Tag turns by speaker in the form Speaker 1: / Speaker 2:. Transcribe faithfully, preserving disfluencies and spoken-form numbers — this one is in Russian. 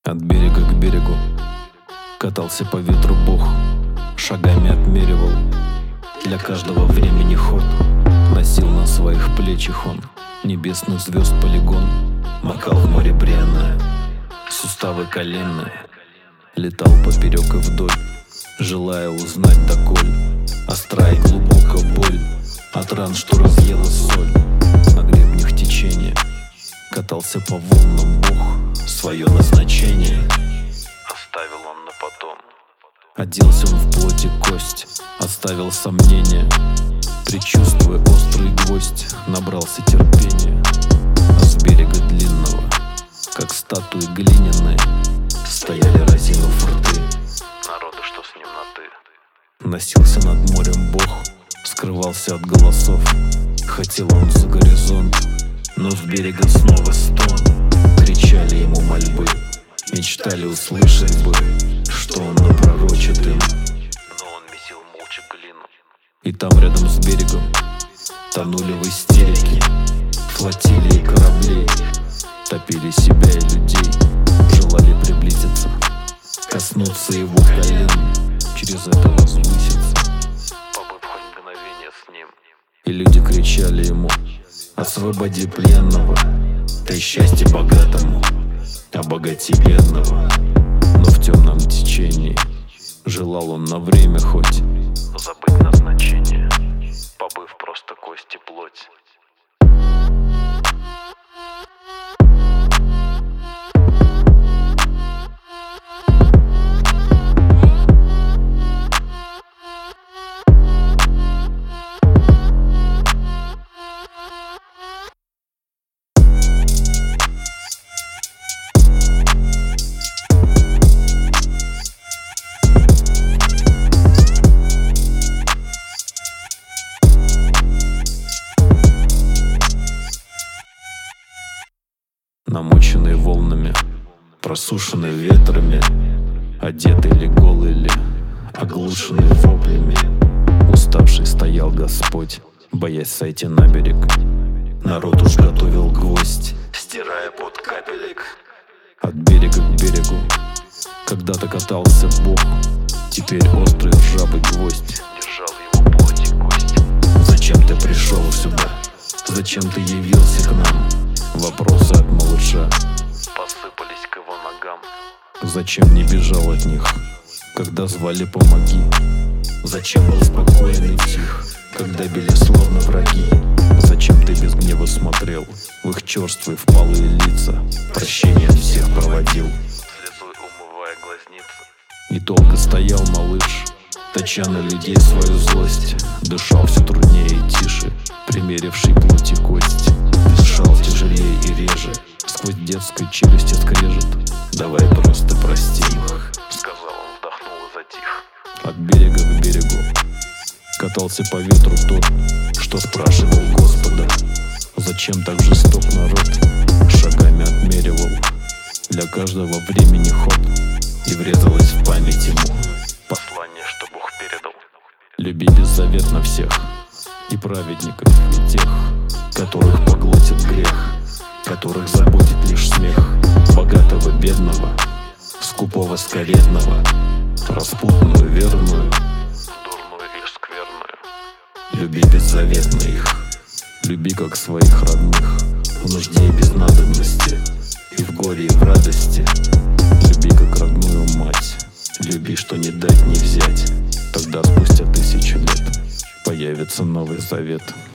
Speaker 1: От берега к берегу катался по ветру Бог, шагами отмеривал для каждого времени ход. Носил на своих плечах он небесных звезд полигон, макал в море бренное, суставы коленные. Летал поперек и вдоль, желая узнать доколь остра и глубоко боль от ран, что разъела соль. На гребнях течения катался по волнам Бог, свое назначение оставил он на потом. Оделся он в плоть и кость, оставил сомнения, предчувствуя острый гвоздь, набрался терпения. А с берега длинного, как статуи глиняные, стояли разинув рты народы, что с ним на ты. Носился над морем Бог, скрывался от голосов. Хотел он за горизонт, но с берега снова стон. Кричали ему мольбы, мечтали услышать бы, что он напророчит им. Но он месил молча глину. И там рядом с берегом тонули в истерике флотилии кораблей, топили себя и людей, желали приблизиться, коснуться его колен, через это возвыситься, побыв хоть мгновение с ним. И люди кричали ему: освободи пленного, дай счастье богатому, обогати бедного. Но в темном течении желал он на время хоть забыть назначение, побыв просто кость и плоть. Намоченные волнами, просушенные ветрами, одетый ли голый ли, оглушенный воплями, уставший стоял Господь, боясь сойти на берег. Народ уж готовил гвоздь, стирая под капелек. От берега к берегу когда-то катался Бог, теперь острый ржавый гвоздь держал его плоть и кость. Зачем ты пришел сюда? Зачем ты явился к нам? Вопросы от малыша посыпались к его ногам. Зачем не бежал от них, когда звали помоги? Зачем был спокоен и тих, когда били словно враги? Зачем ты без гнева смотрел в их черствые впалые лица, прощение от всех проводил, слезой умывая глазницы? И долго стоял малыш, точа на людей свою злость, дышал все труднее и тише, примеривший плоть и кость. Дышал тяжелее и реже, сквозь детской челюсти скрежет. Давай просто простим их, сказал он, вдохнул и затих. От берега к берегу катался по ветру тот, что спрашивал Господа: зачем так жесток народ? Шагами отмеривал для каждого времени ход. И врезалось в память ему послание, что Бог передал: люби беззаветно всех, и праведников, и тех, которых поглотит грех, которых заботит лишь смех, богатого, бедного, скупого, скоредного, распутную, верную, дурную или скверную. Люби беззаветно их, люби как своих родных, в нужде и без надобности, и в горе, и в радости. Люби как родную мать, люби, что не дать, не взять. Тогда спустя тысячи лет появится Новый Завет.